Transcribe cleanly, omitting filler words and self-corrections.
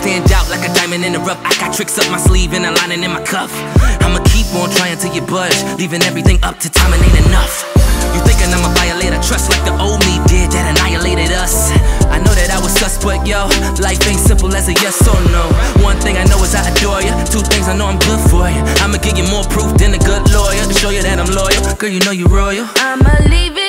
stand out like a diamond in the rough. I got tricks up my sleeve and a lining in my cuff. I'ma keep on trying till you budge, leaving everything up to time and ain't enough. You thinking I'ma violate a trust like the old me did that annihilated us. I know that I was sus, but yo, life ain't simple as a yes or no. One thing I know is I adore you. Two things I know I'm good for you. I'ma give you more proof than a good lawyer to show you that I'm loyal. Girl, you know you royal. I'ma leave it